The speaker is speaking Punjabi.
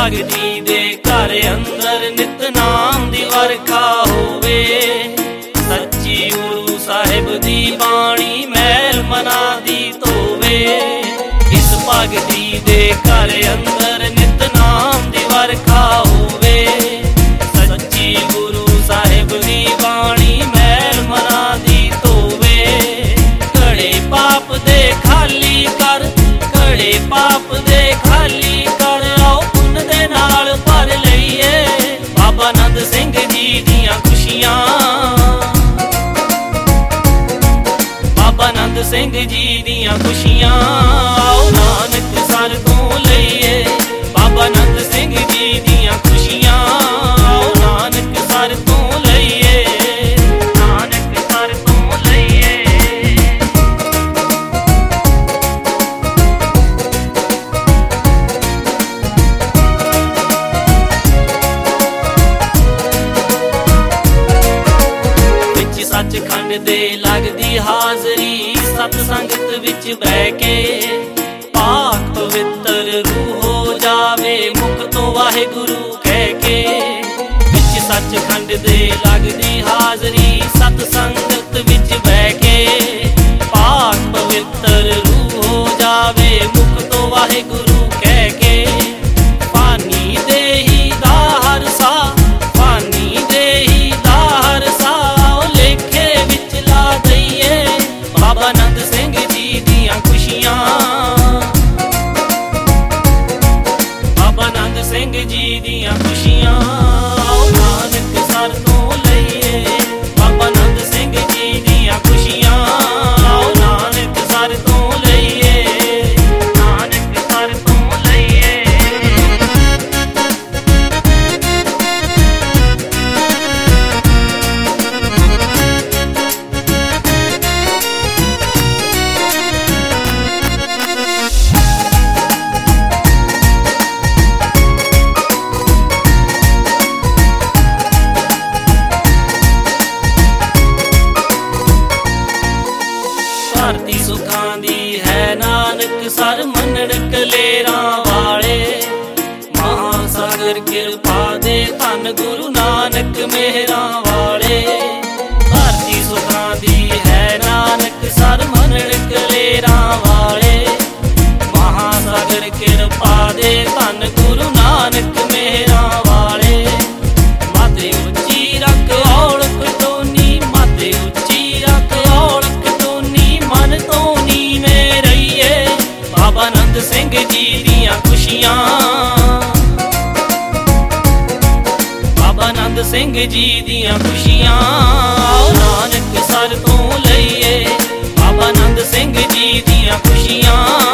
ਭਗਤੀ ਦੇ ਘਰ ਅੰਦਰ ਨਿਤਨਾਮ ਦੀ ਵਰਖਾ ਹੋਵੇ। ਸੱਚੀ ਗੁਰੂ ਸਾਹਿਬ ਦੀ ਬਾਣੀ ਮਹਿਲ ਮਨਾਂ ਦੀ ਧੋਵੇ। ਇਸ ਭਗਤੀ ਦੇ ਘਰ ਅੰਦਰ ਨਿਤਨਾਮ ਦੀ ਵਰਖਾ ਹੋਵੇ। ਸੱਚੀ ਗੁਰੂ ਸਾਹਿਬ ਦੀ ਬਾਣੀ ਮਹਿਲ ਮਨਾਂ ਦੀ ਧੋਵੇ। ਘੜੇ ਪਾਪ ਦੇ ਖਾਲੀ ਕਰ, ਘੜੇ ਪਾਪ ਦੇ ਖਾਲੀ ਕਰ, ਆਓ ਪੁੰਨ ਦੇ ਨਾਲ ਭਰ ਲਈਏ ਬਾਬਾ ਨੰਦ ਸਿੰਘ ਜੀ ਦੀਆਂ ਖੁਸ਼ੀਆਂ। ਬਾਬਾ ਨੰਦ ਸਿੰਘ ਜੀ ਦੀਆਂ ਖੁਸ਼ੀਆਂ, ਆਓ ਨਾਨਕਸਰ ਤੋਂ ਲਈਏ ਬਾਬਾ ਨੰਦ ਸਿੰਘ ਜੀ ਦੀਆਂ ਖੁਸ਼ੀਆਂ। ਆਓ ਨਾਨਕਸਰ ਤੋਂ ਲਈਏ, ਨਾਨਕਸਰ ਤੋਂ ਲਈਏ। ਵਿੱਚ ਸੱਚਖੰਡ ਦੇ ਲੱਗਦੀ ਹਾਜ਼ਰੀ, ਸਤ ਸੰਗਤ ਵਿੱਚ ਬਹਿ ਕੇ ਪਾਕ ਪਵਿੱਤਰ ਰੂਹ ਹੋ ਜਾਵੇ ਮੁਖ ਤੋਂ ਵਾਹਿਗੁਰੂ ਕਹਿ ਕੇ। ਵਿੱਚ ਸੱਚਖੰਡ ਦੇ ਲੱਗਦੀ ਹਾਜ਼ਰੀ, ਸਤ ਸੰਗਤ ਵਿੱਚ ਬਹਿ ਕੇ ਪਾਕ ਪਵਿੱਤਰ ਰੂਹ ਹੋ ਜਾਵੇ ਮੁਖ ਤੋਂ ਵਾਹਿਗੁਰੂ ਕਹਿ ਕੇ। ਪਾਣੀ ਦੇਹੀ ਦਾ ਹਰ ਸਾਹ, ਪਾਣੀ ਦੇਹੀ ਦਾ ਹਰ ਸਾਹ, ਲੇਖੇ ਵਿੱਚ ਲਾ ਦਈਏ ਬਾਬਾ ਨੰਦ ਸਿੰਘ ਜੀ ਦੀਆਂ ਖੁਸ਼ੀਆਂ। ਬਾਬਾ ਨੰਦ ਸਿੰਘ ਜੀ ਦੀਆਂ ਖੁਸ਼ੀਆਂ, ਆਓ ਨਾਨਕਸਰ ਤੋਂ ਲਈਏ ਬਾਬਾ ਨੰਦ ਸਿੰਘ ਜੀ ਦੀਆਂ ਖੁਸ਼ੀਆਂ। ਆਓ ਨਾਨਕਸਰ ਤੋਂ ਲਈਏ, ਨਾਨਕਸਰ ਤੋਂ ਲਈਏ। ਧਰਤੀ ਸੁਖਾਂ ਦੀ ਹੈ ਨਾਨਕਸਰ ਮੰਨਣ ਕਲੇਰਾਂ ਵਾਲੇ। ਮਹਾਸਾਗਰ ਕਿਰਪਾ ਦੇ ਧੰਨ ਗੁਰੂ ਨਾਨਕ ਮੇਹਰਾਂ ਵਾਲੇ। ਧਰਤੀ ਸੁਖਾਂ ਦੀ ਹੈ ਨਾਨਕਸਰ ਮੰਨਣ ਕਲੇਰਾਂ ਵਾਲੇ। ਮਹਾਸਾਗਰ ਕਿਰਪਾ ਦੇ ਧੰਨ ਗੁਰੂ ਨਾਨਕ ਮੇਹਰਾਂ ਵਾਲੇ। ਮਾਤੇ ਉੱਚੀ ਰੱਖ ਔਲਖ ਟੋਨੀ, ਮਾਤੇ ਉੱਚੀ ਰੱਖ ਔਲਖ ਟੋਨੀ, ਮਨ ਤੋਂ ਨੀਵੇਂ ਰਹੀਏ ਬਾਬਾ ਨੰਦ ਸਿੰਘ ਜੀ ਦੀਆਂ ਖੁਸ਼ੀਆਂ। ਬਾਬਾ ਨੰਦ ਸਿੰਘ ਜੀ ਦੀਆਂ ਖੁਸ਼ੀਆਂ, ਆਓ ਨਾਨਕਸਰ ਤੋਂ ਲਈਏ ਬਾਬਾ ਨੰਦ ਸਿੰਘ ਜੀ ਦੀਆਂ ਖੁਸ਼ੀਆਂ।